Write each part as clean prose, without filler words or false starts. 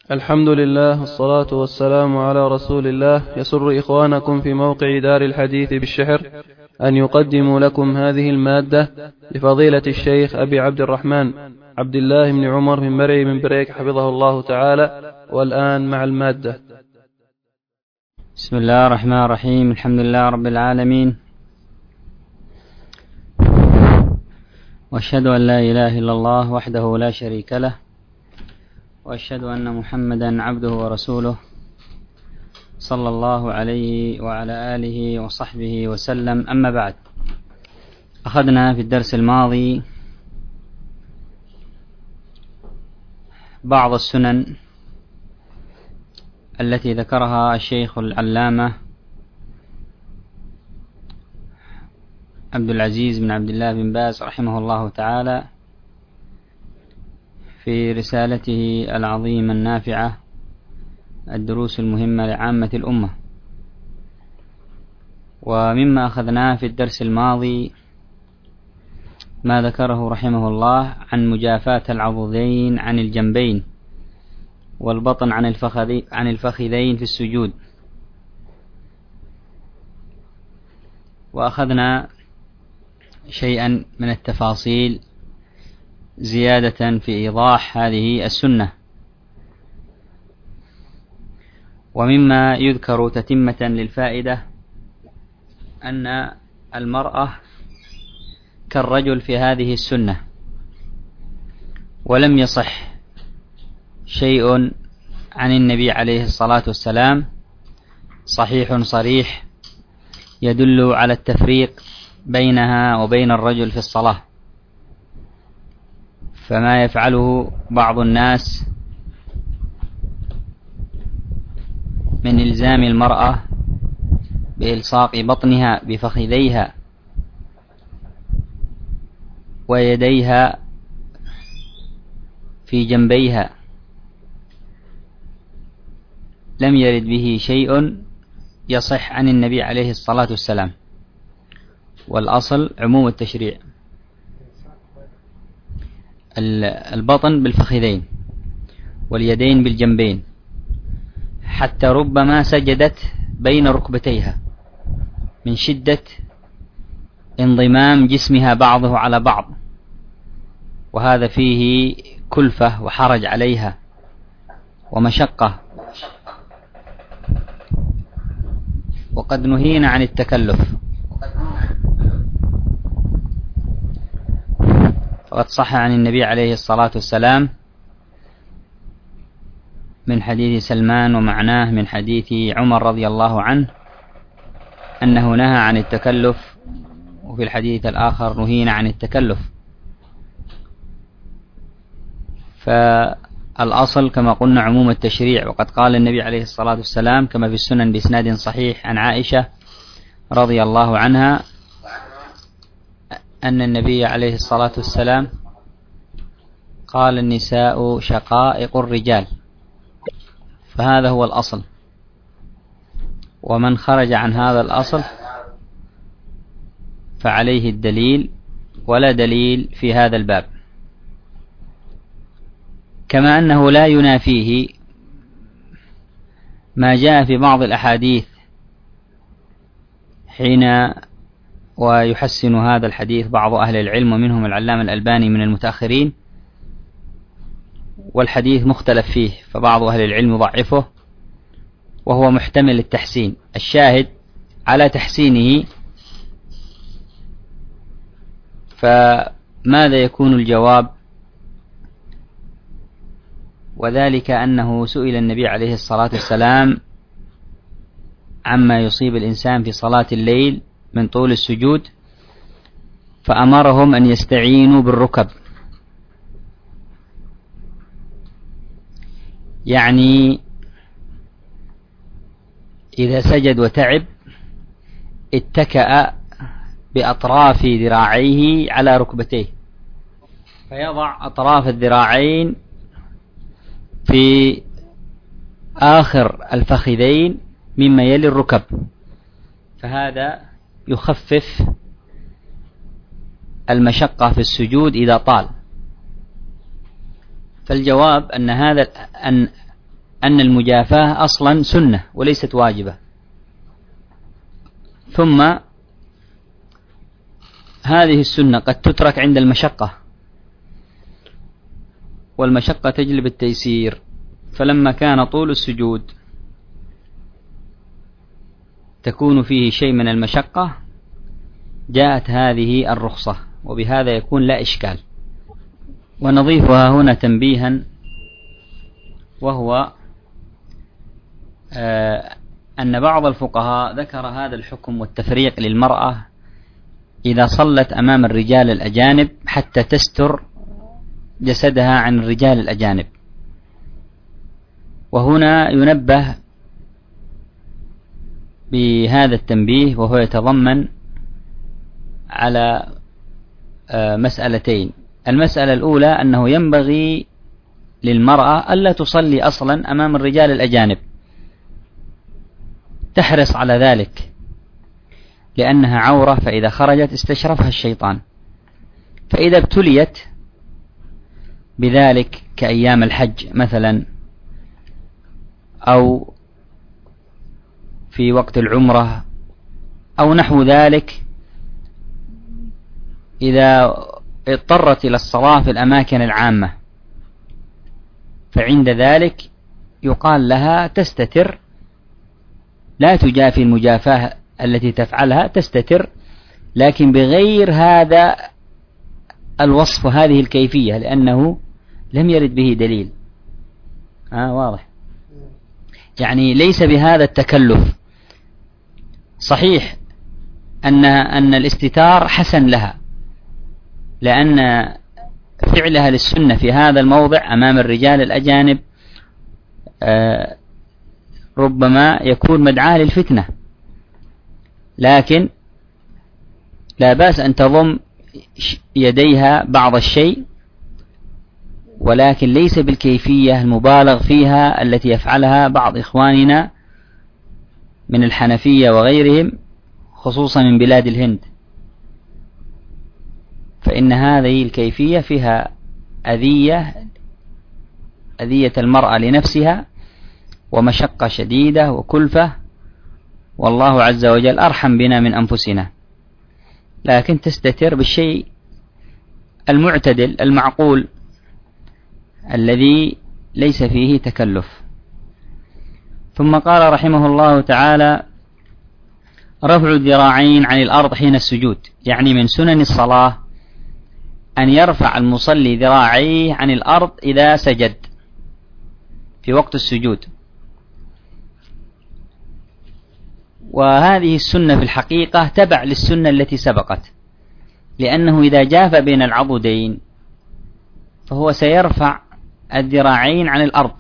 الحمد لله والصلاة والسلام على رسول الله. يسر إخوانكم في موقع دار الحديث بالشحر أن يقدموا لكم هذه المادة لفضيلة الشيخ أبي عبد الرحمن عبد الله بن عمر بن مرعي بن بريك حفظه الله تعالى. والآن مع المادة. بسم الله الرحمن الرحيم. الحمد لله رب العالمين، وأشهد أن لا إله إلا الله وحده لا شريك له، وأشهد أن محمدا عبده ورسوله صلى الله عليه وعلى آله وصحبه وسلم. أما بعد، أخذنا في الدرس الماضي بعض السنن التي ذكرها الشيخ العلامة عبد العزيز بن عبد الله بن باز رحمه الله تعالى في رسالته العظيمة النافعة الدروس المهمة لعامة الأمة. ومما أخذناه في الدرس الماضي ما ذكره رحمه الله عن مجافاة العضدين عن الجنبين والبطن عن الفخذين في السجود. وأخذنا شيئا من التفاصيل زيادة في إيضاح هذه السنة. ومما يذكر تتمة للفائدة أن المرأة كالرجل في هذه السنة، ولم يصح شيء عن النبي عليه الصلاة والسلام صحيح صريح يدل على التفريق بينها وبين الرجل في الصلاة. فما يفعله بعض الناس من إلزام المرأة بإلصاق بطنها بفخذيها ويديها في جنبيها لم يرد به شيء يصح عن النبي عليه الصلاة والسلام. والأصل عموم التشريع، البطن بالفخذين واليدين بالجنبين، حتى ربما سجدت بين ركبتيها من شدة انضمام جسمها بعضه على بعض، وهذا فيه كلفة وحرج عليها ومشقة. وقد نهينا عن التكلف، فقد صح عن النبي عليه الصلاة والسلام من حديث سلمان ومعناه من حديث عمر رضي الله عنه أنه نهى عن التكلف، وفي الحديث الآخر نهينا عن التكلف. فالأصل كما قلنا عموم التشريع. وقد قال النبي عليه الصلاة والسلام كما في السنن بإسناد صحيح عن عائشة رضي الله عنها أن النبي عليه الصلاة والسلام قال: النساء شقائق الرجال. فهذا هو الأصل، ومن خرج عن هذا الأصل فعليه الدليل، ولا دليل في هذا الباب. كما أنه لا ينافيه ما جاء في بعض الأحاديث حين ويحسن هذا الحديث بعض أهل العلم ومنهم العلامة الألباني من المتأخرين، والحديث مختلف فيه، فبعض أهل العلم يضعفه وهو محتمل التحسين. الشاهد على تحسينه، فماذا يكون الجواب؟ وذلك أنه سئل النبي عليه الصلاة والسلام عما يصيب الإنسان في صلاة الليل من طول السجود، فأمرهم أن يستعينوا بالركب، يعني إذا سجد وتعب اتكأ بأطراف ذراعيه على ركبتيه، فيضع أطراف الذراعين في آخر الفخذين مما يلي الركب، فهذا يخفف المشقة في السجود إذا طال. فالجواب أن المجافاة أصلا سنة وليست واجبة. ثم هذه السنة قد تترك عند المشقة، والمشقة تجلب التيسير، فلما كان طول السجود تكون فيه شيء من المشقة جاءت هذه الرخصة، وبهذا يكون لا إشكال. ونضيفها هنا تنبيها، وهو أن بعض الفقهاء ذكر هذا الحكم والتفريق للمرأة إذا صلت أمام الرجال الأجانب حتى تستر جسدها عن الرجال الأجانب. وهنا ينبه بهذا التنبيه، وهو يتضمن على مسألتين. المسألة الأولى أنه ينبغي للمرأة ألا تصلي أصلا أمام الرجال الأجانب، تحرص على ذلك لأنها عورة، فإذا خرجت استشرفها الشيطان. فإذا ابتليت بذلك كأيام الحج مثلا، أو في وقت العمرة أو نحو ذلك، إذا اضطرت إلى الصلاة في الأماكن العامة، فعند ذلك يقال لها تستتر، لا تجافي المجافاة التي تفعلها، تستتر لكن بغير هذا الوصف وهذه الكيفية، لأنه لم يرد به دليل. واضح؟ يعني ليس بهذا التكلف. صحيح أن الاستتار حسن لها، لأن فعلها للسنة في هذا الموضع أمام الرجال الأجانب ربما يكون مدعاة للفتنة، لكن لا بأس أن تضم يديها بعض الشيء، ولكن ليس بالكيفية المبالغ فيها التي يفعلها بعض إخواننا من الحنفية وغيرهم، خصوصا من بلاد الهند، فإن هذه الكيفية فيها أذية المرأة لنفسها ومشقة شديدة وكلفة، والله عز وجل أرحم بنا من أنفسنا. لكن تستتر بالشيء المعتدل المعقول الذي ليس فيه تكلف. ثم قال رحمه الله تعالى: رفع الذراعين عن الأرض حين السجود، يعني من سنن الصلاة أن يرفع المصلي ذراعيه عن الأرض إذا سجد في وقت السجود. وهذه السنة في الحقيقة تبع للسنة التي سبقت، لأنه إذا جاف بين العضدين فهو سيرفع الذراعين عن الأرض.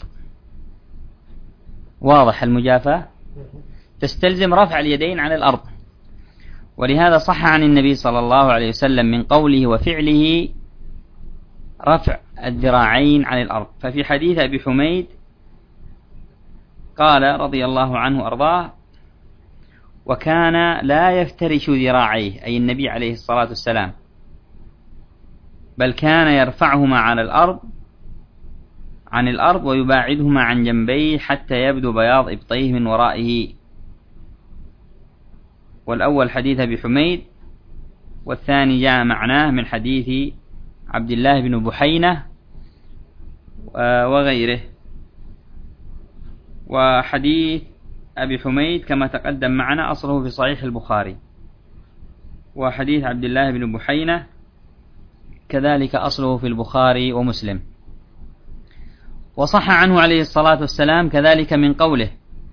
واضح؟ المجافاة تستلزم رفع اليدين عن الأرض، ولهذا صح عن النبي صلى الله عليه وسلم من قوله وفعله رفع الذراعين عن الأرض. ففي حديث أبي حميد قال رضي الله عنه أرضاه: وكان لا يفترش ذراعيه، أي النبي عليه الصلاة والسلام، بل كان يرفعهما عن الأرض ويباعدهما عن جنبيه حتى يبدو بياض إبطيه من ورائه. والأول حديث أبي حميد، والثاني جاء معناه من حديث عبد الله بن بحينة وغيره. وحديث أبي حميد كما تقدم معنا أصله في صحيح البخاري، وحديث عبد الله بن بحينة كذلك أصله في البخاري ومسلم. وصح عنه عليه الصلاة والسلام كذلك من قوله: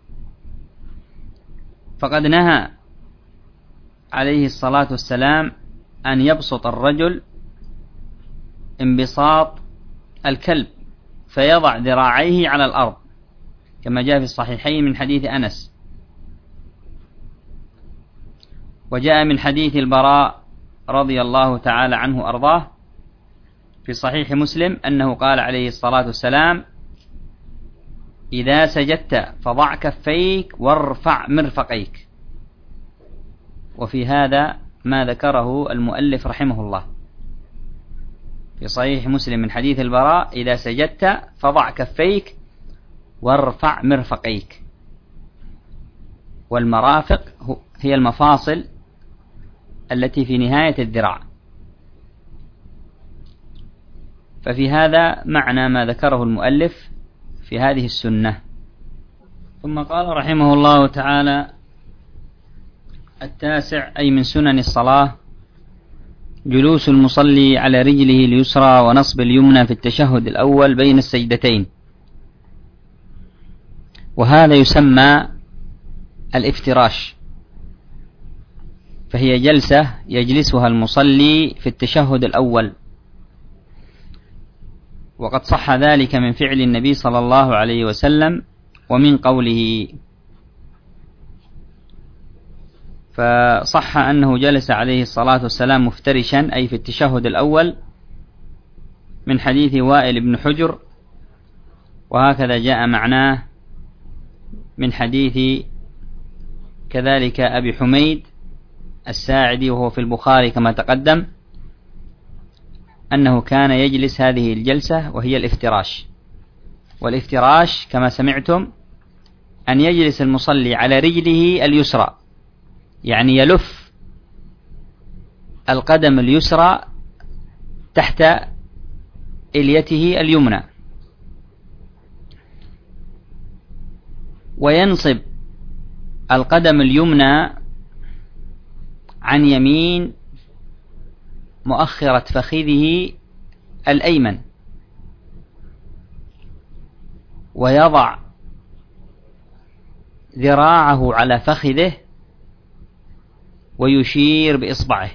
فقد نهى عليه الصلاة والسلام أن يبسط الرجل انبساط الكلب فيضع ذراعيه على الأرض، كما جاء في الصحيحين من حديث أنس. وجاء من حديث البراء رضي الله تعالى عنه أرضاه في صحيح مسلم أنه قال عليه الصلاة والسلام: إذا سجدت فضع كفيك وارفع مرفقيك. وفي هذا ما ذكره المؤلف رحمه الله في صحيح مسلم من حديث البراء: إذا سجدت فضع كفيك وارفع مرفقيك. والمرافق هي المفاصل التي في نهاية الذراع. ففي هذا معنى ما ذكره المؤلف في هذه السنة. ثم قال رحمه الله تعالى: التاسع، أي من سنن الصلاة، جلوس المصلي على رجله اليسرى ونصب اليمنى في التشهد الأول بين السجدتين، وهذا يسمى الافتراش، فهي جلسة يجلسها المصلي في التشهد الأول، وقد صح ذلك من فعل النبي صلى الله عليه وسلم ومن قوله. فصح أنه جلس عليه الصلاة والسلام مفترشا، أي في التشهد الأول، من حديث وائل بن حجر، وهكذا جاء معناه من حديث كذلك أبي حميد الساعدي، وهو في البخاري كما تقدم، أنه كان يجلس هذه الجلسة وهي الافتراش. والافتراش كما سمعتم أن يجلس المصلي على رجله اليسرى، يعني يلف القدم اليسرى تحت إليته اليمنى، وينصب القدم اليمنى عن يمين مؤخرة فخذه الأيمن، ويضع ذراعه على فخذه ويشير بإصبعه،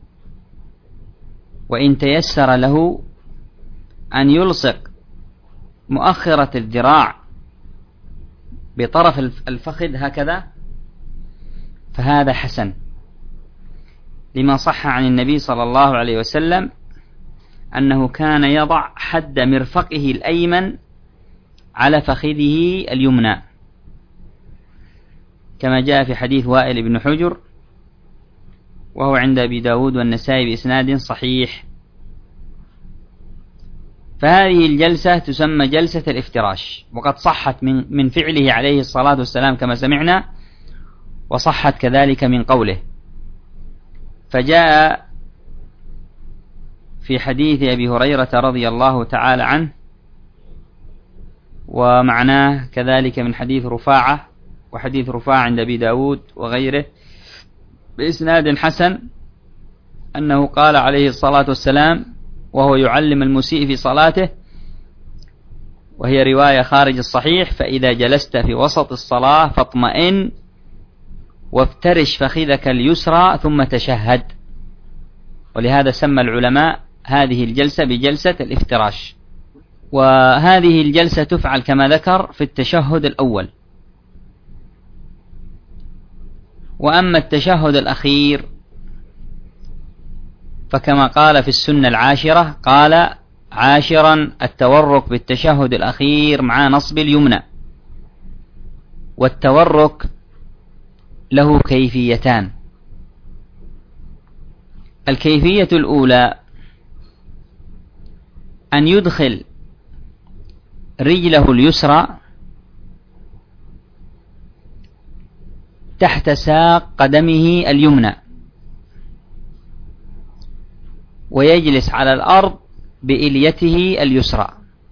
وإن تيسر له أن يلصق مؤخرة الذراع بطرف الفخذ هكذا فهذا حسن، لما صح عن النبي صلى الله عليه وسلم أنه كان يضع حد مرفقه الأيمن على فخذه اليمنى، كما جاء في حديث وائل بن حجر، وهو عند أبي داود والنسائي بإسناد صحيح. فهذه الجلسة تسمى جلسة الافتراش، وقد صحت من فعله عليه الصلاة والسلام كما سمعنا، وصحت كذلك من قوله. فجاء في حديث أبي هريرة رضي الله تعالى عنه، ومعناه كذلك من حديث رفاعة، وحديث رفاعة عند أبي داود وغيره بإسناد حسن، أنه قال عليه الصلاة والسلام وهو يعلم المسيء في صلاته، وهي رواية خارج الصحيح: فإذا جلست في وسط الصلاة فاطمئن وافترش فخذك اليسرى ثم تشهد. ولهذا سمى العلماء هذه الجلسة بجلسة الافتراش. وهذه الجلسة تفعل كما ذكر في التشهد الأول. وأما التشهد الأخير فكما قال في السنة العاشرة، قال: عاشرا التورك بالتشهد الأخير مع نصب اليمنى. والتورك له كيفيتان: الكيفية الأولى أن يدخل رجله اليسرى تحت ساق قدمه اليمنى، ويجلس على الأرض بإليته اليسرى.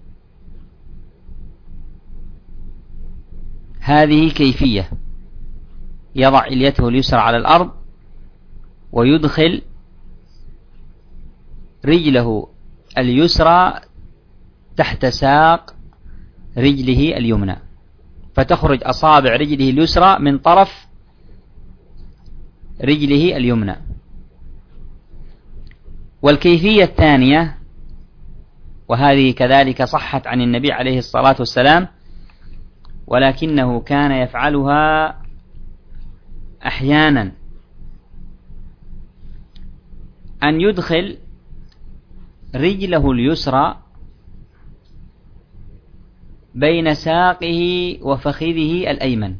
هذه كيفية: يضع إليته اليسرى على الأرض ويدخل رجله اليسرى تحت ساق رجله اليمنى، فتخرج أصابع رجله اليسرى من طرف رجله اليمنى. والكيفية الثانية، وهذه كذلك صحت عن النبي عليه الصلاة والسلام، ولكنه كان يفعلها أحيانا، أن يدخل رجله اليسرى بين ساقه وفخذه الأيمن،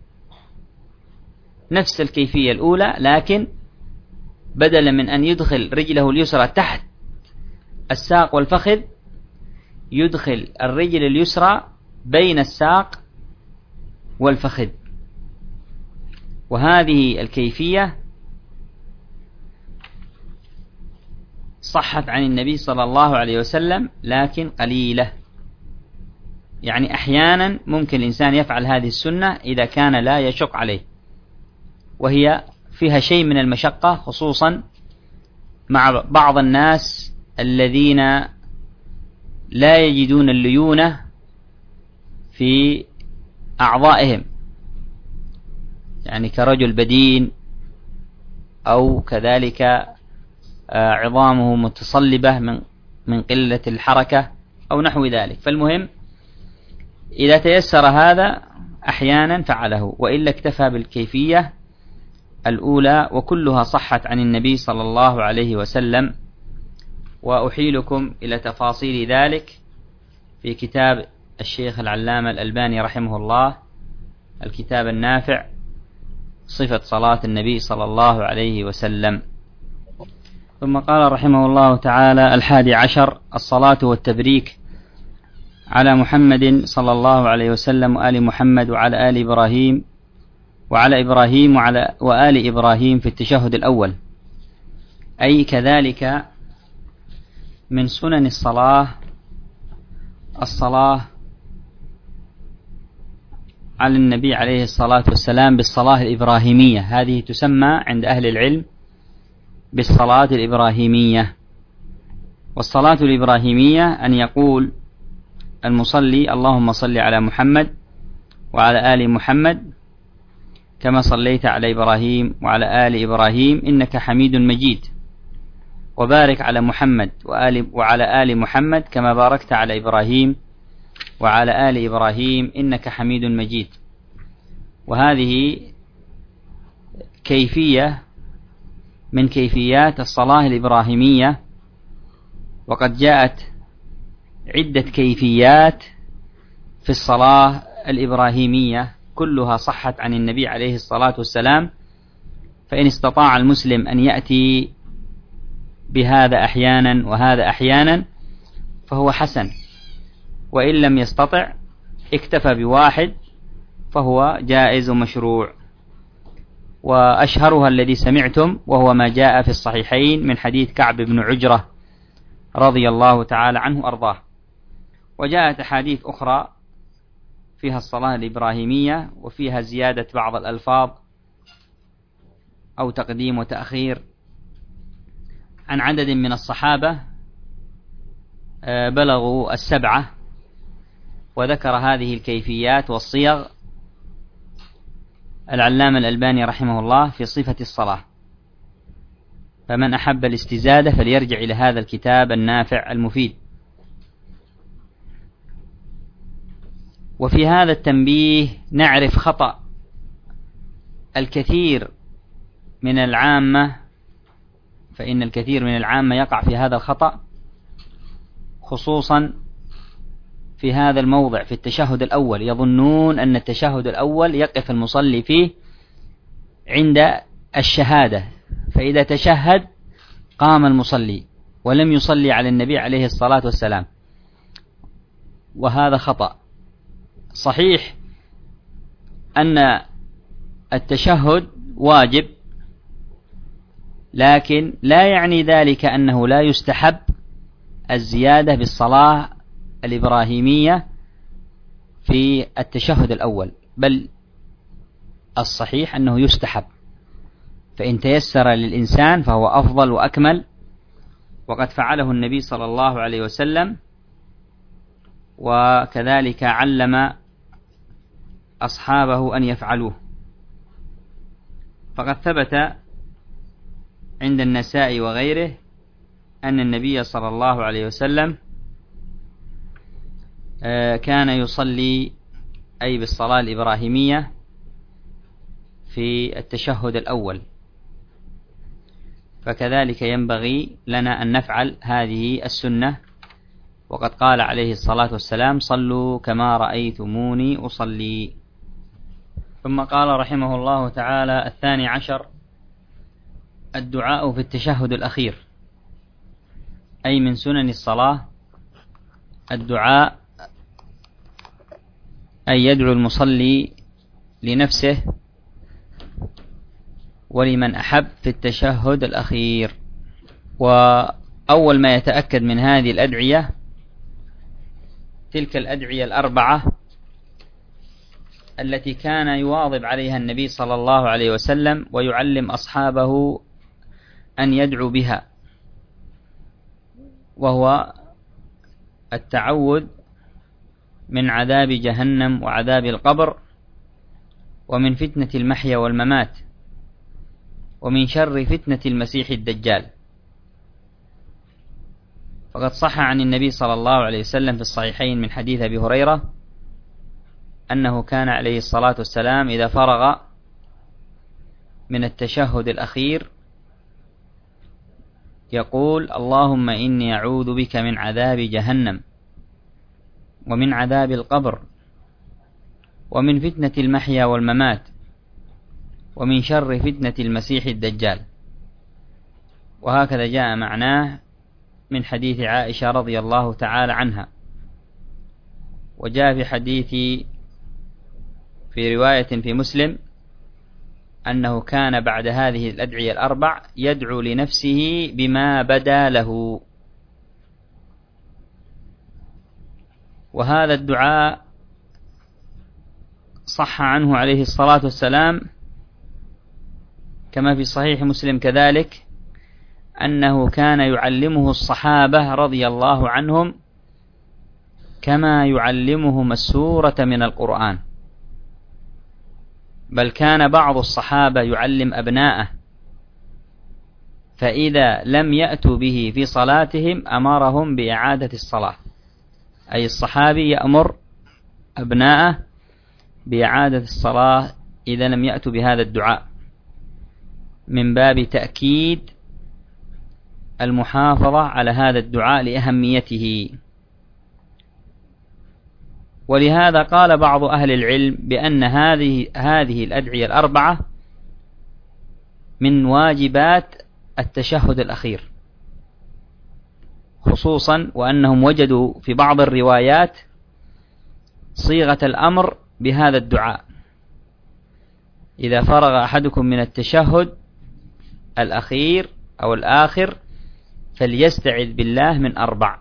نفس الكيفية الأولى، لكن بدلا من أن يدخل رجله اليسرى تحت الساق والفخذ، يدخل الرجل اليسرى بين الساق والفخذ، وهذه الكيفية صحت عن النبي صلى الله عليه وسلم لكن قليلة. يعني أحيانا ممكن الإنسان يفعل هذه السنة إذا كان لا يشق عليه، وهي فيها شيء من المشقة، خصوصا مع بعض الناس الذين لا يجدون الليونة في أعضائهم، يعني كرجل بدين أو كذلك عظامه متصلبة من قلة الحركة أو نحو ذلك. فالمهم إذا تيسر هذا أحيانا فعله، وإلا اكتفى بالكيفية الأولى، وكلها صحت عن النبي صلى الله عليه وسلم. وأحيلكم إلى تفاصيل ذلك في كتاب الشيخ العلامة الألباني رحمه الله، الكتاب النافع، صفة صلاة النبي صلى الله عليه وسلم. ثم قال رحمه الله تعالى: 11 الصلاة والتبريك على محمد صلى الله عليه وسلم وآل محمد وعلى آل إبراهيم وآل إبراهيم في التشهد الأول. أي كذلك من سنن الصلاة على النبي عليه الصلاة والسلام بالصلاة الإبراهيمية، هذه تسمى عند أهل العلم بالصلاة الإبراهيمية. والصلاة الإبراهيمية أن يقول المصلي: اللهم صل على محمد وعلى آل محمد كما صليت على إبراهيم وعلى آل إبراهيم إنك حميد مجيد، وبارك على محمد وعلى آل محمد كما باركت على إبراهيم وعلى آل إبراهيم إنك حميد مجيد. وهذه كيفية من كيفيات الصلاة الإبراهيمية، وقد جاءت عدة كيفيات في الصلاة الإبراهيمية كلها صحت عن النبي عليه الصلاة والسلام. فإن استطاع المسلم أن يأتي بهذا أحيانا وهذا أحيانا فهو حسن، وإن لم يستطع اكتفى بواحد فهو جائز ومشروع. وأشهرها الذي سمعتم، وهو ما جاء في الصحيحين من حديث كعب بن عجرة رضي الله تعالى عنه أرضاه. وجاءت أحاديث أخرى فيها الصلاة الإبراهيمية وفيها زيادة بعض الألفاظ أو تقديم وتأخير عن عدد من الصحابة بلغوا 7، وذكر هذه الكيفيات والصيغ العلامة الألباني رحمه الله في صفة الصلاة. فمن أحب الاستزادة فليرجع إلى هذا الكتاب النافع المفيد. وفي هذا التنبيه نعرف خطأ الكثير من العامة، فإن الكثير من العامة يقع في هذا الخطأ، خصوصا في هذا الموضع في التشهد الأول. يظنون أن التشهد الأول يقف المصلي فيه عند الشهادة، فإذا تشهد قام المصلي ولم يصلي على النبي عليه الصلاة والسلام، وهذا خطأ. صحيح أن التشهد واجب، لكن لا يعني ذلك أنه لا يستحب الزيادة بالصلاة الإبراهيمية في التشهد الأول، بل الصحيح أنه يستحب، فإن تيسر للإنسان فهو أفضل وأكمل، وقد فعله النبي صلى الله عليه وسلم، وكذلك علم أصحابه أن يفعلوه. فقد ثبت عند النسائي وغيره أن النبي صلى الله عليه وسلم كان يصلي أي بالصلاة الإبراهيمية في التشهد الأول، فكذلك ينبغي لنا أن نفعل هذه السنة. وقد قال عليه الصلاة والسلام: صلوا كما رأيتموني أصلي. ثم قال رحمه الله تعالى: 12 الدعاء في التشهد الأخير. أي من سنن الصلاة الدعاء أن يدعو المصلي لنفسه ولمن أحب في التشهد الأخير. وأول ما يتأكد من هذه الأدعية تلك الأدعية الأربعة التي كان يواظب عليها النبي صلى الله عليه وسلم ويعلم أصحابه أن يدعو بها، وهو التعوذ من عذاب جهنم وعذاب القبر، ومن فتنة المحيا والممات، ومن شر فتنة المسيح الدجال. فقد صح عن النبي صلى الله عليه وسلم في الصحيحين من حديث أبي هريرة أنه كان عليه الصلاة والسلام إذا فرغ من التشهد الأخير يقول: اللهم إني أعوذ بك من عذاب جهنم، ومن عذاب القبر، ومن فتنة المحيا والممات، ومن شر فتنة المسيح الدجال. وهكذا جاء معناه من حديث عائشة رضي الله تعالى عنها. وجاء في حديث في رواية في مسلم أنه كان بعد هذه الأدعية الأربع يدعو لنفسه بما بدا له. وهذا الدعاء صح عنه عليه الصلاة والسلام كما في صحيح مسلم كذلك أنه كان يعلمه الصحابة رضي الله عنهم كما يعلمهم السورة من القرآن، بل كان بعض الصحابة يعلم أبناءه، فإذا لم يأتوا به في صلاتهم أمرهم بإعادة الصلاة. أي الصحابي يأمر أبناءه بإعادة الصلاة إذا لم يأتوا بهذا الدعاء، من باب تأكيد المحافظة على هذا الدعاء لأهميته. ولهذا قال بعض أهل العلم بأن هذه الأدعية الأربعة من واجبات التشهد الأخير، خصوصا وأنهم وجدوا في بعض الروايات صيغة الأمر بهذا الدعاء: إذا فرغ أحدكم من التشهد الأخير أو الآخر فليستعذ بالله من 4.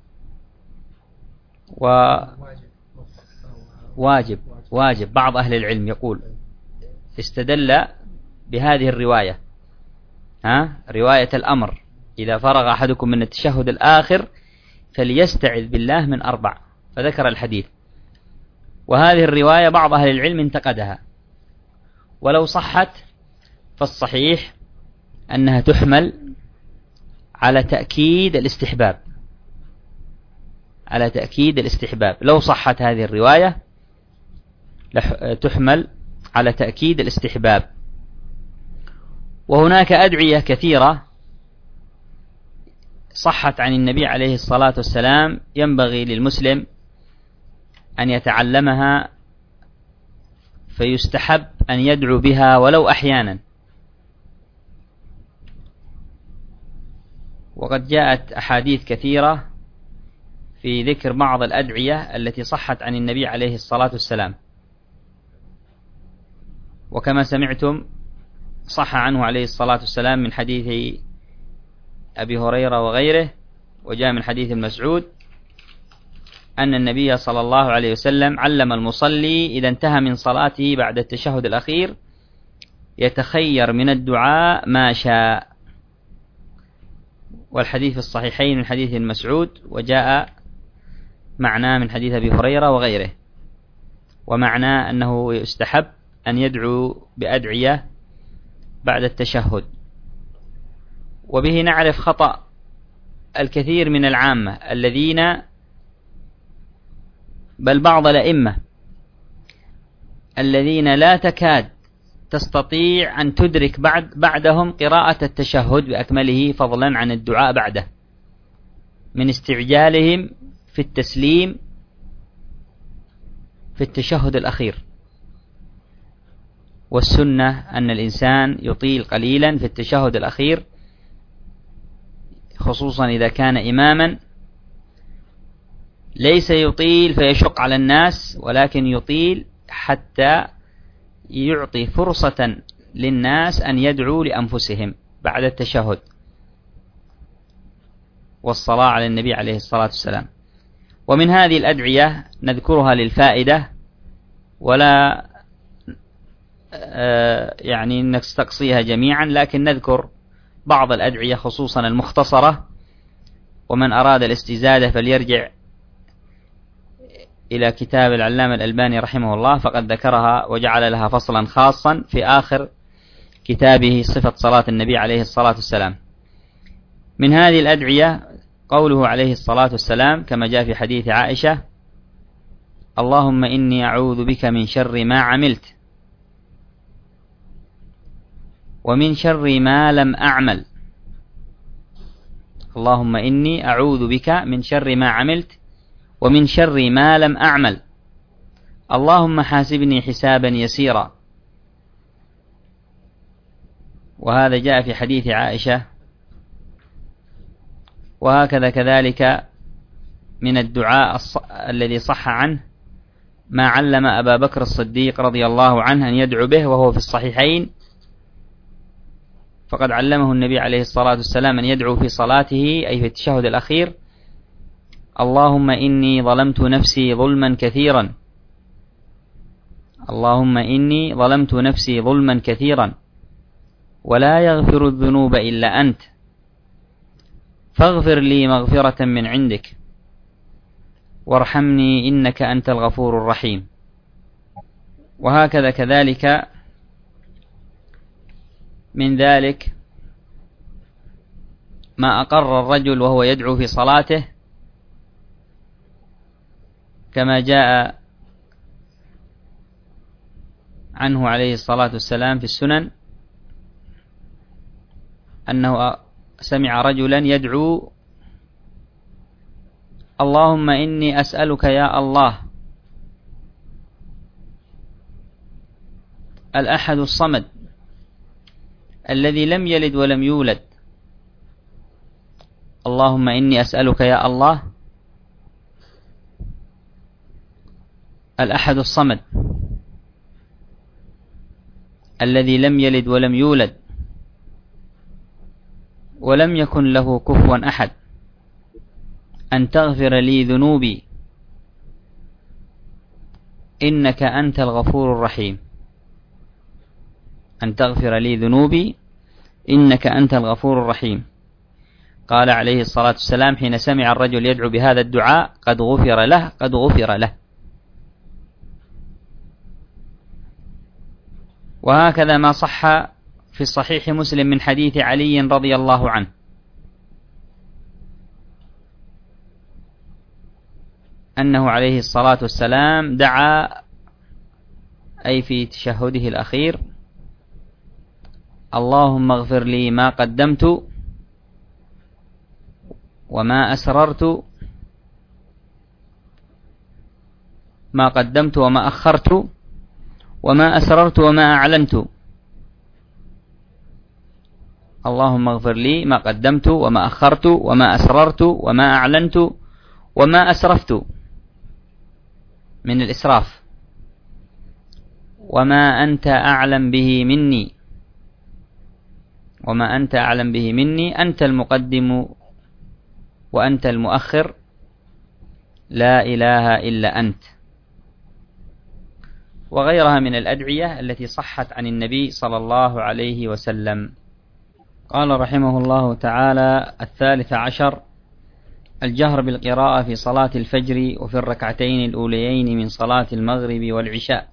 واجب بعض أهل العلم يقول استدل بهذه الرواية، رواية الأمر: إذا فرغ أحدكم من التشهد الآخر فليستعذ بالله من 4، فذكر الحديث. وهذه الرواية بعض أهل العلم انتقدها، ولو صحت فالصحيح أنها تحمل على تأكيد الاستحباب. لو صحت هذه الرواية تحمل على تأكيد الاستحباب. وهناك أدعية كثيرة صحت عن النبي عليه الصلاة والسلام ينبغي للمسلم أن يتعلمها، فيستحب أن يدعو بها ولو أحيانا. وقد جاءت أحاديث كثيرة في ذكر بعض الأدعية التي صحت عن النبي عليه الصلاة والسلام. وكما سمعتم صح عنه عليه الصلاة والسلام من حديث أبي هريرة وغيره، وجاء من حديث مسعود أن النبي صلى الله عليه وسلم علم المصلي إذا انتهى من صلاته بعد التشهد الأخير يتخير من الدعاء ما شاء. والحديث في الصحيحين من حديث مسعود، وجاء معناه من حديث أبي هريرة وغيره. ومعناه أنه يستحب أن يدعو بأدعية بعد التشهد. وبه نعرف خطأ الكثير من العامة الذين بل بعض الأئمة الذين لا تكاد تستطيع أن تدرك بعدهم قراءة التشهد بأكمله فضلا عن الدعاء بعده، من استعجالهم في التسليم في التشهد الأخير. والسنة أن الإنسان يطيل قليلا في التشهد الأخير، خصوصا إذا كان إماما، ليس يطيل فيشق على الناس، ولكن يطيل حتى يعطي فرصة للناس أن يدعوا لأنفسهم بعد التشهد والصلاة على النبي عليه الصلاة والسلام. ومن هذه الأدعية نذكرها للفائدة، ولا يعني نستقصيها جميعا، لكن نذكر بعض الأدعية خصوصا المختصرة، ومن أراد الاستزادة فليرجع إلى كتاب العلامة الألباني رحمه الله، فقد ذكرها وجعل لها فصلا خاصا في آخر كتابه صفة صلاة النبي عليه الصلاة والسلام. من هذه الأدعية قوله عليه الصلاة والسلام كما جاء في حديث عائشة: اللهم إني أعوذ بك من شر ما عملت ومن شر ما لم أعمل. اللهم إني أعوذ بك من شر ما عملت ومن شر ما لم أعمل، اللهم حاسبني حسابا يسيرا. وهذا جاء في حديث عائشة. وهكذا كذلك من الدعاء الذي صح عنه ما علم أبا بكر الصديق رضي الله عنه أن يدعو به، وهو في الصحيحين، فقد علمه النبي عليه الصلاة والسلام أن يدعو في صلاته أي في التشهد الأخير: اللهم إني ظلمت نفسي ظلما كثيرا، اللهم إني ظلمت نفسي ظلما كثيرا ولا يغفر الذنوب إلا أنت فاغفر لي مغفرة من عندك وارحمني إنك أنت الغفور الرحيم. وهكذا كذلك من ذلك ما أقر الرجل وهو يدعو في صلاته، كما جاء عنه عليه الصلاة والسلام في السنن أنه سمع رجلا يدعو: اللهم إني أسألك يا الله الأحد الصمد الذي لم يلد ولم يولد، اللهم إني أسألك يا الله الأحد الصمد الذي لم يلد ولم يولد ولم يكن له كفوا أحد أن تغفر لي ذنوبي إنك أنت الغفور الرحيم، أن تغفر لي ذنوبي إنك أنت الغفور الرحيم. قال عليه الصلاة والسلام حين سمع الرجل يدعو بهذا الدعاء: قد غفر له، قد غفر له. وهكذا ما صح في صحيح مسلم من حديث علي رضي الله عنه أنه عليه الصلاة والسلام دعا أي في تشهده الأخير: اللهم اغفر لي ما قدمت وما أسررت، ما قدمت وما أخرت وما أسررت وما أعلنت. اللهم اغفر لي ما قدمت وما أخرت وما أسررت وما أعلنت وما أسرفت من الإسراف، وما أنت أعلم به مني، وما أنت أعلم به مني، أنت المقدم وأنت المؤخر، لا إله إلا أنت. وغيرها من الأدعية التي صحت عن النبي صلى الله عليه وسلم. قال رحمه الله تعالى: 13 الجهر بالقراءة في صلاة الفجر وفي الركعتين الأوليين من صلاة المغرب والعشاء،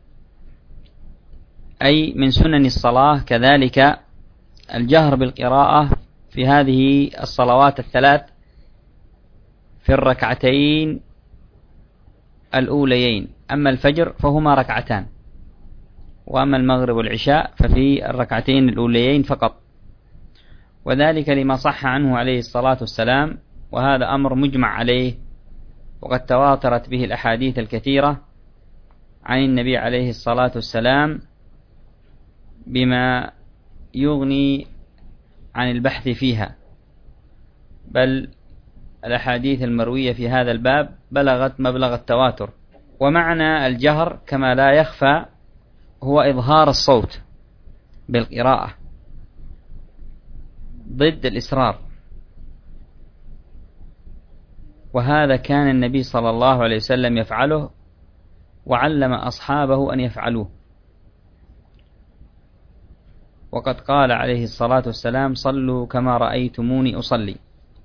أي من سنن الصلاة كذلك الجهر بالقراءة في هذه الصلوات الثلاث في الركعتين الأوليين. أما الفجر فهما ركعتان، وأما المغرب والعشاء ففي الركعتين الأوليين فقط، وذلك لما صح عنه عليه الصلاة والسلام، وهذا أمر مجمع عليه، وقد تواترت به الأحاديث الكثيرة عن النبي عليه الصلاة والسلام بما يغني عن البحث فيها، بل الأحاديث المروية في هذا الباب بلغت مبلغ التواتر. ومعنى الجهر كما لا يخفى هو إظهار الصوت بالقراءة ضد الإسرار، وهذا كان النبي صلى الله عليه وسلم يفعله وعلم أصحابه أن يفعلوه. وقد قال عليه الصلاة والسلام: صلوا كما رأيتموني أصلي.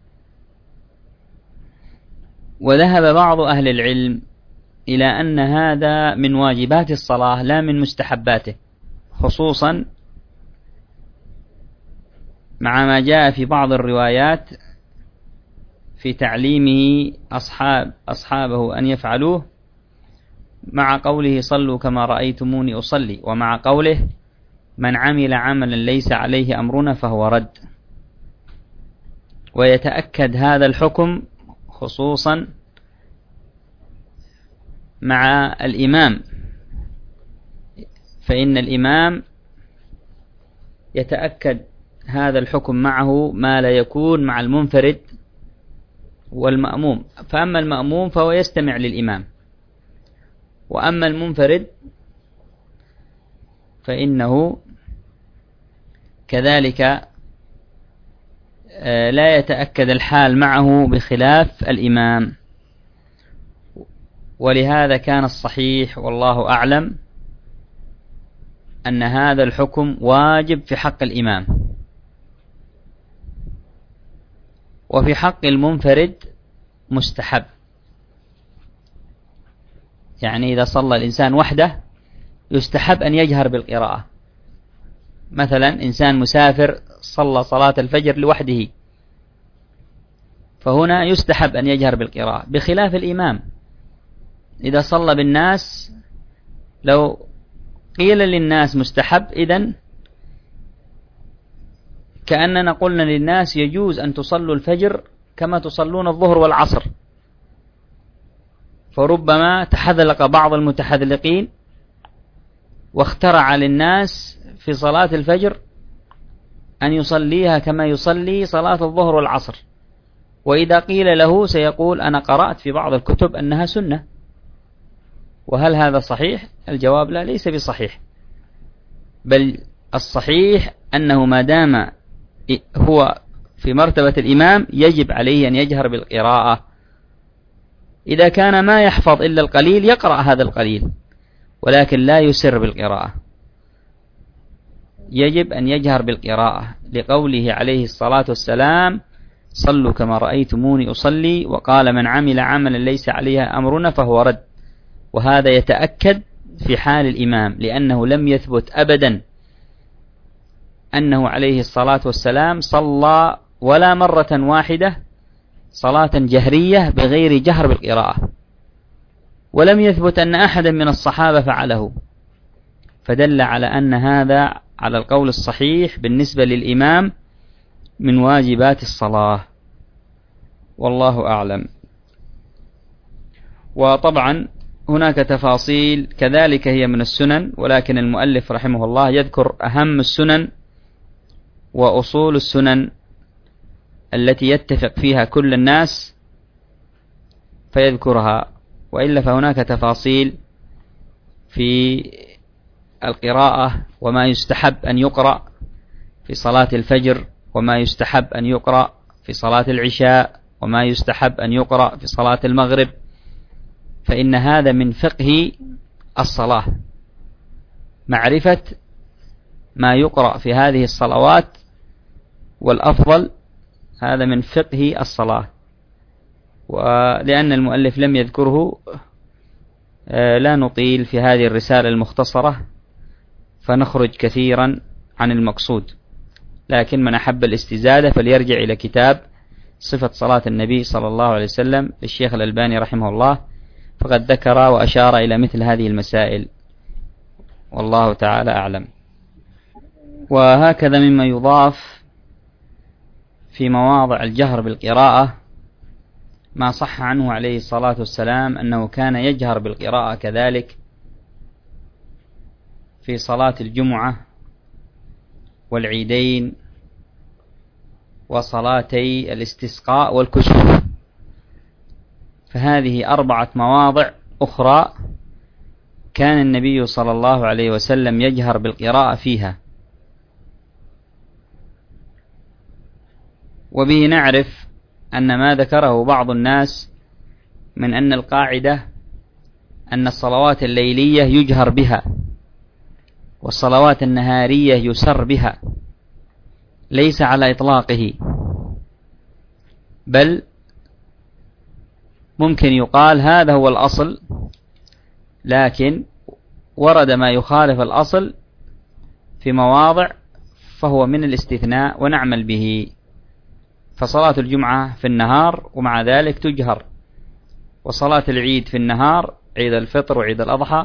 وذهب بعض أهل العلم إلى أن هذا من واجبات الصلاة لا من مستحباته، خصوصا مع ما جاء في بعض الروايات في تعليمه أصحابه أن يفعلوه، مع قوله صلوا كما رأيتموني أصلي، ومع قوله من عمل عملا ليس عليه أمرنا فهو رد. ويتأكد هذا الحكم خصوصا مع الإمام، فإن الإمام يتأكد هذا الحكم معه ما لا يكون مع المنفرد والمأموم. فأما المأموم فهو يستمع للإمام، وأما المنفرد فإنه كذلك لا يتأكد الحال معه بخلاف الإمام. ولهذا كان الصحيح والله أعلم أن هذا الحكم واجب في حق الإمام، وفي حق المنفرد مستحب. يعني إذا صلى الإنسان وحده يستحب أن يجهر بالقراءة. مثلا إنسان مسافر صلى صلاة الفجر لوحده، فهنا يستحب أن يجهر بالقراءة، بخلاف الإمام إذا صلى بالناس. لو قيل للناس مستحب، إذن كأننا قلنا للناس يجوز أن تصلوا الفجر كما تصلون الظهر والعصر، فربما تحذلق بعض المتحذلقين واخترع للناس في صلاة الفجر أن يصليها كما يصلي صلاة الظهر والعصر، وإذا قيل له سيقول أنا قرأت في بعض الكتب أنها سنة. وهل هذا صحيح؟ الجواب لا، ليس بصحيح، بل الصحيح أنه ما دام هو في مرتبة الإمام يجب عليه أن يجهر بالقراءة. إذا كان ما يحفظ إلا القليل يقرأ هذا القليل، ولكن لا يسر بالقراءة، يجب أن يجهر بالقراءة، لقوله عليه الصلاة والسلام: صلوا كما رأيتموني أصلي، وقال: من عمل عملا ليس عليه أمرنا فهو رد. وهذا يتأكد في حال الإمام، لأنه لم يثبت أبدا أنه عليه الصلاة والسلام صلى ولا مرة واحدة صلاة جهرية بغير جهر بالقراءة، ولم يثبت أن أحدا من الصحابة فعله، فدل على أن هذا على القول الصحيح بالنسبة للإمام من واجبات الصلاة، والله أعلم. وطبعا هناك تفاصيل كذلك هي من السنن، ولكن المؤلف رحمه الله يذكر أهم السنن وأصول السنن التي يتفق فيها كل الناس فيذكرها، وإلا فهناك تفاصيل في القراءة، وما يستحب أن يقرأ في صلاة الفجر، وما يستحب أن يقرأ في صلاة العشاء، وما يستحب أن يقرأ في صلاة المغرب، فإن هذا من فقه الصلاة، معرفة ما يقرأ في هذه الصلوات، والأفضل هذا من فقه الصلاة. ولأن المؤلف لم يذكره لا نطيل في هذه الرسالة المختصرة فنخرج كثيرا عن المقصود، لكن من أحب الاستزادة فليرجع إلى كتاب صفة صلاة النبي صلى الله عليه وسلم للشيخ الألباني رحمه الله، فقد ذكر وأشار إلى مثل هذه المسائل، والله تعالى أعلم. وهكذا مما يضاف في مواضع الجهر بالقراءة ما صح عنه عليه الصلاة والسلام أنه كان يجهر بالقراءة كذلك في صلاة الجمعة والعيدين وصلاتي الاستسقاء والكسوف، فهذه 4 مواضع أخرى كان النبي صلى الله عليه وسلم يجهر بالقراءة فيها. وبه نعرف أن ما ذكره بعض الناس من أن القاعدة أن الصلوات الليلية يجهر بها والصلوات النهارية يسر بها ليس على إطلاقه، بل ممكن يقال هذا هو الأصل، لكن ورد ما يخالف الأصل في مواضع فهو من الاستثناء ونعمل به. فصلاة الجمعة في النهار ومع ذلك تجهر، وصلاة العيد في النهار، عيد الفطر وعيد الأضحى،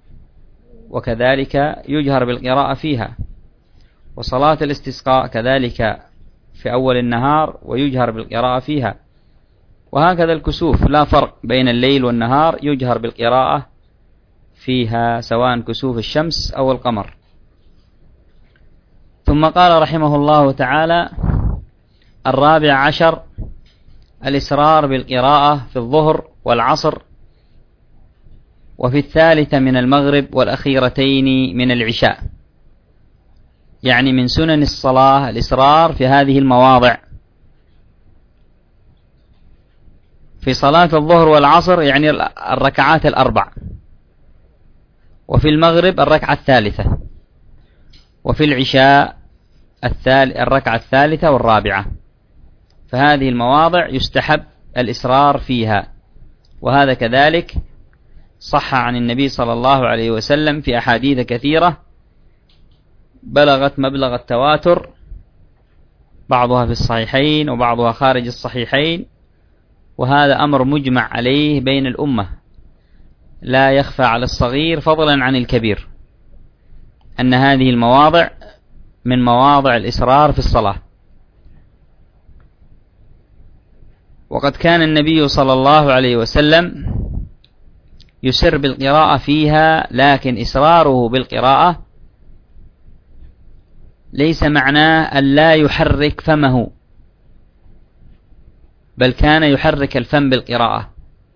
وكذلك يجهر بالقراءة فيها. وصلاة الاستسقاء كذلك في أول النهار ويجهر بالقراءة فيها. وهكذا الكسوف لا فرق بين الليل والنهار، يجهر بالقراءة فيها سواء كسوف الشمس أو القمر. ثم قال رحمه الله تعالى: 14 الإسرار بالقراءة في الظهر والعصر، وفي 3 من المغرب، والأخيرتين من العشاء. يعني من سنن الصلاة الإسرار في هذه المواضع. في صلاة الظهر والعصر يعني الركعات 4، وفي المغرب الركعة 3، وفي العشاء الركعة 3 والرابعة. فهذه المواضع يستحب الإسرار فيها، وهذا كذلك صح عن النبي صلى الله عليه وسلم في أحاديث كثيرة بلغت مبلغ التواتر، بعضها في الصحيحين وبعضها خارج الصحيحين، وهذا أمر مجمع عليه بين الأمة لا يخفى على الصغير فضلا عن الكبير، أن هذه المواضع من مواضع الإسرار في الصلاة. وقد كان النبي صلى الله عليه وسلم يسر بالقراءة فيها، لكن إسراره بالقراءة ليس معناه أن لا يحرك فمه، بل كان يحرك الفم بالقراءة.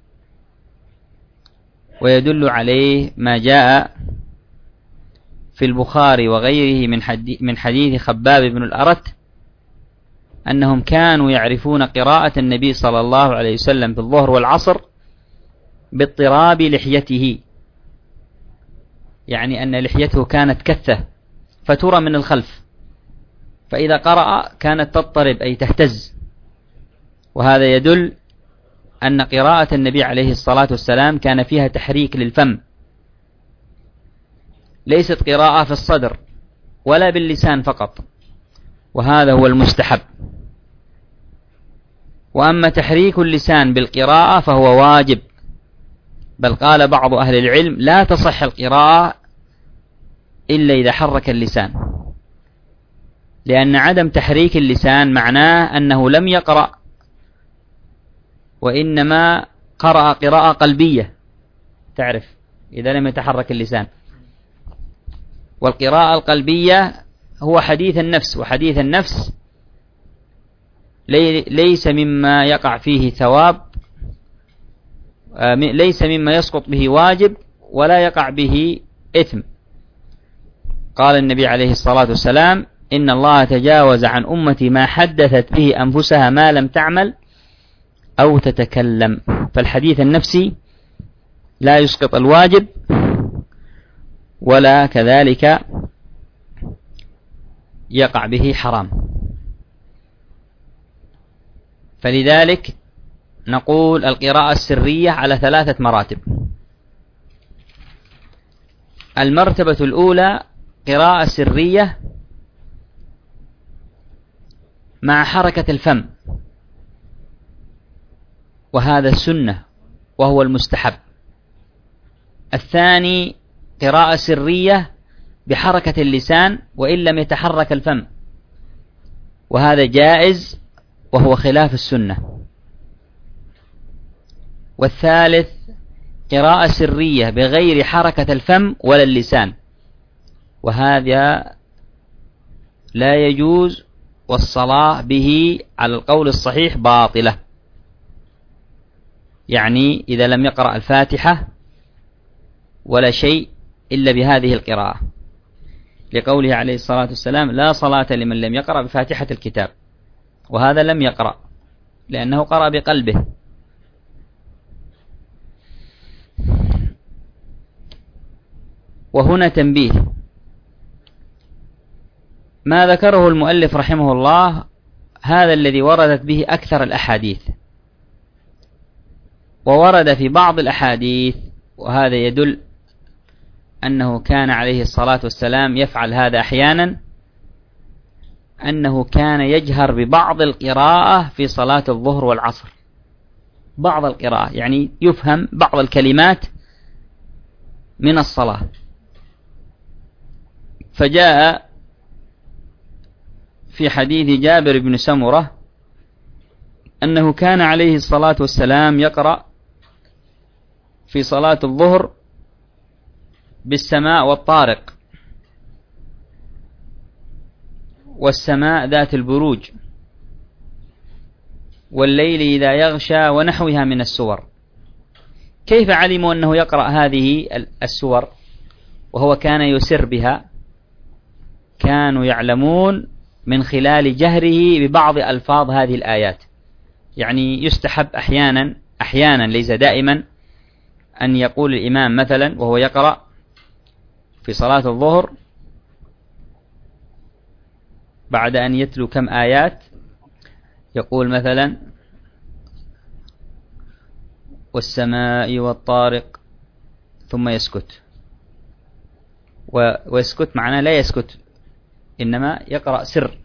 ويدل عليه ما جاء في البخاري وغيره من حديث خباب بن الأرت أنهم كانوا يعرفون قراءة النبي صلى الله عليه وسلم في الظهر والعصر باضطراب لحيته، يعني أن لحيته كانت كثة فترى من الخلف، فإذا قرأ كانت تضطرب أي تهتز. وهذا يدل أن قراءة النبي عليه الصلاة والسلام كان فيها تحريك للفم، ليست قراءة في الصدر ولا باللسان فقط، وهذا هو المستحب. وأما تحريك اللسان بالقراءة فهو واجب، بل قال بعض أهل العلم لا تصح القراءة إلا إذا حرك اللسان، لأن عدم تحريك اللسان معناه أنه لم يقرأ، وإنما قرأ قراءة قلبية، تعرف إذا لم يتحرك اللسان. والقراءة القلبية هو حديث النفس، وحديث النفس ليس مما يقع فيه ثواب، ليس مما يسقط به واجب ولا يقع به إثم. قال النبي عليه الصلاة والسلام: إن الله تجاوز عن أمتي ما حدثت به أنفسها ما لم تعمل أو تتكلم. فالحديث النفسي لا يسقط الواجب ولا كذلك يقع به حرام. فلذلك نقول القراءة السرية على 3 مراتب. المرتبة الأولى قراءة سرية مع حركة الفم، وهذا السنة وهو المستحب. الثاني قراءة سرية بحركة اللسان وإن لم يتحرك الفم، وهذا جائز وهو خلاف السنة. والثالث قراءة سرية بغير حركة الفم ولا اللسان، وهذا لا يجوز، والصلاة به على القول الصحيح باطلة. يعني إذا لم يقرأ الفاتحة ولا شيء إلا بهذه القراءة، لقوله عليه الصلاة والسلام: لا صلاة لمن لم يقرأ بفاتحة الكتاب. وهذا لم يقرأ لأنه قرأ بقلبه. وهنا تنبيه: ما ذكره المؤلف رحمه الله هذا الذي وردت به أكثر الأحاديث، وورد في بعض الأحاديث، وهذا يدل أنه كان عليه الصلاة والسلام يفعل هذا أحيانا، أنه كان يجهر ببعض القراءة في صلاة الظهر والعصر، بعض القراءة يعني يفهم بعض الكلمات من الصلاة. فجاء في حديث جابر بن سمرة أنه كان عليه الصلاة والسلام يقرأ في صلاة الظهر بالسماء والطارق، والسماء ذات البروج، والليل إذا يغشى، ونحوها من السور. كيف علموا أنه يقرأ هذه السور وهو كان يسر بها؟ كانوا يعلمون من خلال جهره ببعض ألفاظ هذه الآيات. يعني يستحب أحيانا ليس دائما أن يقول الإمام مثلا وهو يقرأ في صلاة الظهر بعد أن يتلو كم آيات، يقول مثلا: والسماء والطارق، ثم يسكت. ويسكت معناه لا يسكت، إنما يقرأ سر،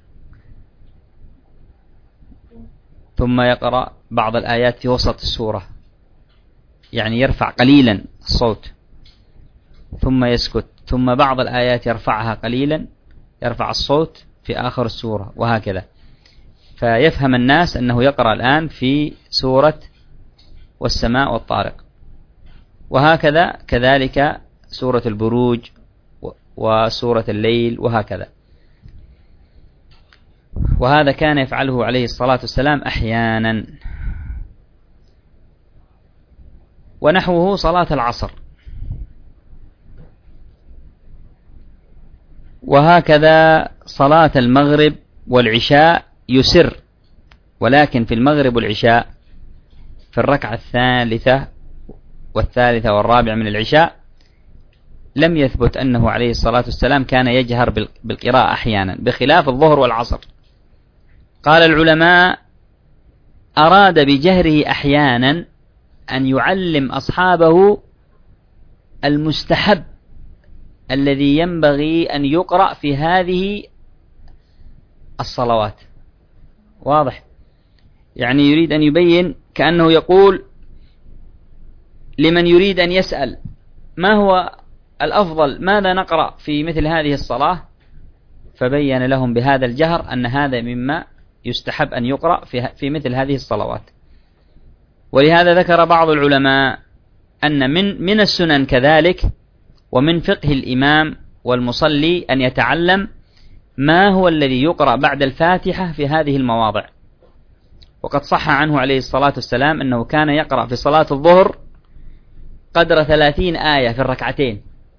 ثم يقرأ بعض الآيات في وسط السورة، يعني يرفع قليلا الصوت، ثم يسكت، ثم بعض الآيات يرفعها قليلا، يرفع الصوت في آخر السورة، وهكذا. فيفهم الناس أنه يقرأ الآن في سورة والسماء والطارق. وهكذا كذلك سورة البروج وسورة الليل وهكذا. وهذا كان يفعله عليه الصلاة والسلام أحيانا. ونحوه صلاة العصر. وهكذا صلاة المغرب والعشاء يسر، ولكن في المغرب والعشاء في الركعة الثالثة والثالثة والرابعة من العشاء لم يثبت أنه عليه الصلاة والسلام كان يجهر بالقراءة أحيانا، بخلاف الظهر والعصر. قال العلماء: أراد بجهره أحيانا أن يعلم أصحابه المستحب الذي ينبغي أن يقرأ في هذه الصلوات. واضح؟ يعني يريد أن يبين، كأنه يقول لمن يريد أن يسأل ما هو الأفضل، ماذا نقرأ في مثل هذه الصلاة، فبين لهم بهذا الجهر أن هذا مما يستحب أن يقرأ في مثل هذه الصلوات. ولهذا ذكر بعض العلماء أن من السنن كذلك ومن فقه الإمام والمصلي أن يتعلم ما هو الذي يقرأ بعد الفاتحة في هذه المواضع. وقد صح عنه عليه الصلاة والسلام أنه كان يقرأ في صلاة الظهر قدر 30 آية في الركعتين،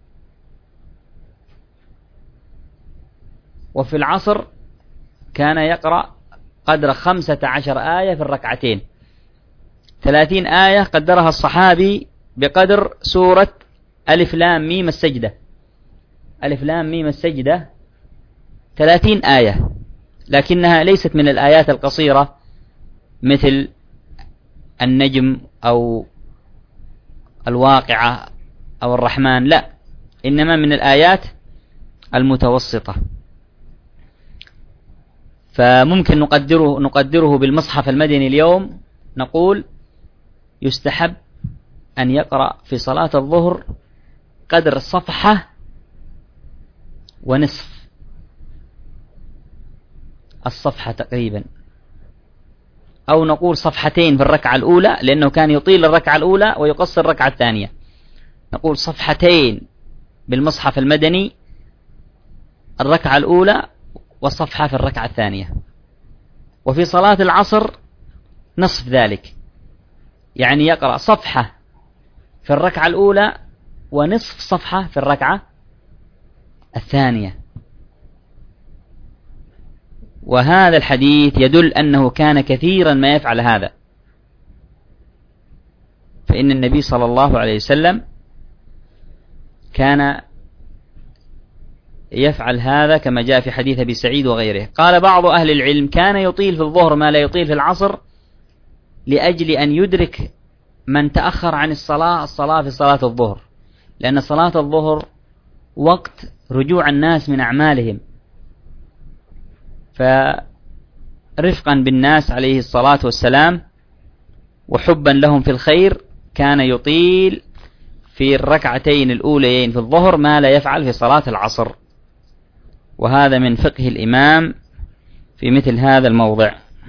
وفي العصر كان يقرأ قدر 15 آية في الركعتين. 30 آية قدرها الصحابي بقدر سورة ألف لام ميم السجدة. ألف لام ميم السجدة 30 آية، لكنها ليست من الآيات القصيرة مثل النجم أو الواقعة أو الرحمن، لا، إنما من الآيات المتوسطة. فممكن نقدره بالمصحف المدني اليوم، نقول يستحب أن يقرأ في صلاة الظهر قدر صفحة ونصف، الصفحة تقريبا، أو نقول صفحتين في الركعة الأولى، لأنه كان يطيل الركعة الأولى ويقصر الركعة الثانية. نقول صفحتين بالمصحف المدني الركعة الأولى والصفحة في الركعة الثانية. وفي صلاة العصر نصف ذلك، يعني يقرأ صفحة في الركعة الأولى ونصف صفحة في الركعة الثانية. وهذا الحديث يدل أنه كان كثيرا ما يفعل هذا، فإن النبي صلى الله عليه وسلم كان يفعل هذا كما جاء في حديث أبي سعيد وغيره. قال بعض أهل العلم كان يطيل في الظهر ما لا يطيل في العصر لأجل أن يدرك من تأخر عن الصلاة في صلاة الظهر، لأن صلاة الظهر وقت رجوع الناس من أعمالهم، فرفقا بالناس عليه الصلاة والسلام وحبا لهم في الخير كان يطيل في الركعتين الأوليين في الظهر ما لا يفعل في صلاة العصر. وهذا من فقه الإمام في مثل هذا الموضع.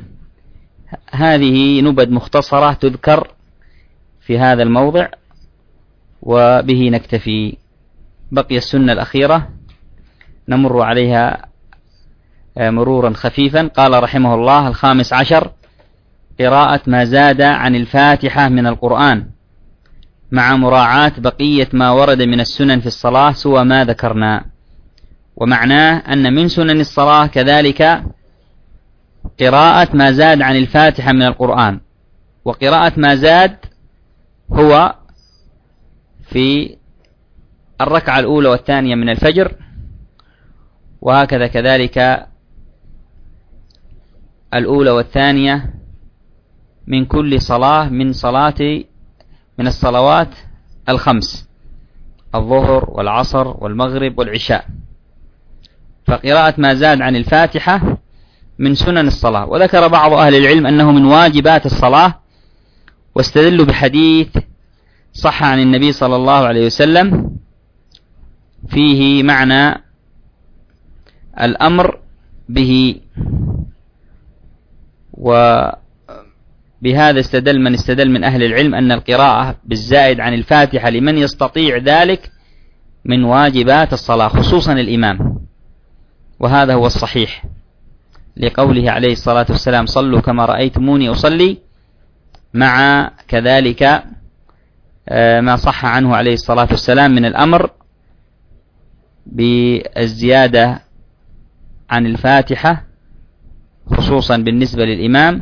هذه نبذ مختصرة تذكر في هذا الموضع وبه نكتفي. بقي السنة الأخيرة نمر عليها مرورا خفيفا. قال رحمه الله: 15 قراءة ما زاد عن الفاتحة من القرآن مع مراعاة بقية ما ورد من السنن في الصلاة سوى ما ذكرنا. ومعناه أن من سنن الصلاة كذلك قراءة ما زاد عن الفاتحة من القرآن، وقراءة ما زاد هو في الركعة الأولى والثانية من الفجر، وهكذا كذلك الأولى والثانية من كل صلاة من الصلوات الخمس: الظهر والعصر والمغرب والعشاء. فقراءة ما زاد عن الفاتحة من سنن الصلاة. وذكر بعض أهل العلم أنه من واجبات الصلاة، واستدلوا بحديث صح عن النبي صلى الله عليه وسلم فيه معنى الأمر به. وبهذا استدل من استدل من أهل العلم أن القراءة بالزائد عن الفاتحة لمن يستطيع ذلك من واجبات الصلاة خصوصا الإمام، وهذا هو الصحيح لقوله عليه الصلاة والسلام: صلوا كما رأيتموني أصلي، مع كذلك ما صح عنه عليه الصلاة والسلام من الأمر بالزيادة عن الفاتحة خصوصا بالنسبة للإمام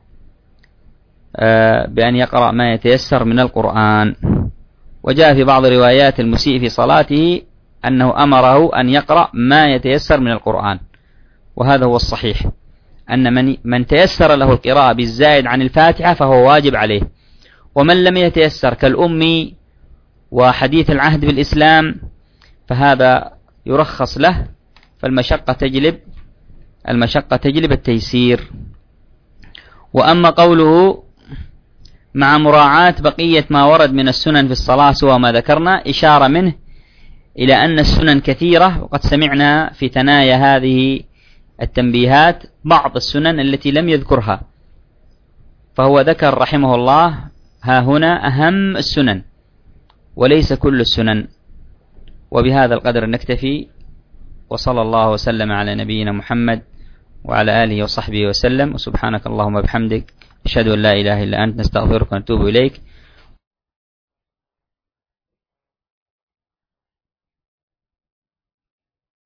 بأن يقرأ ما يتيسر من القرآن. وجاء في بعض روايات المسيء في صلاته أنه أمره أن يقرأ ما يتيسر من القرآن، وهذا هو الصحيح، أن من تيسر له القراءة بالزائد عن الفاتحة فهو واجب عليه. ومن لم يتيسر كالأمي وحديث العهد بالإسلام فهذا يرخص له، فالمشقة تجلب التيسير. وأما قوله مع مراعاة بقية ما ورد من السنن في الصلاة سوى ما ذكرنا، إشارة منه إلى أن السنن كثيرة، وقد سمعنا في ثنايا هذه التنبيهات بعض السنن التي لم يذكرها، فهو ذكر رحمه الله ها هنا أهم السنن وليس كل السنن. وبهذا القدر نكتفي، وصلى الله وسلم على نبينا محمد وعلى آله وصحبه وسلم. وسبحانك اللهم وبحمدك، أشهد أن لا إله إلا أنت، نستغفرك ونتوب إليك.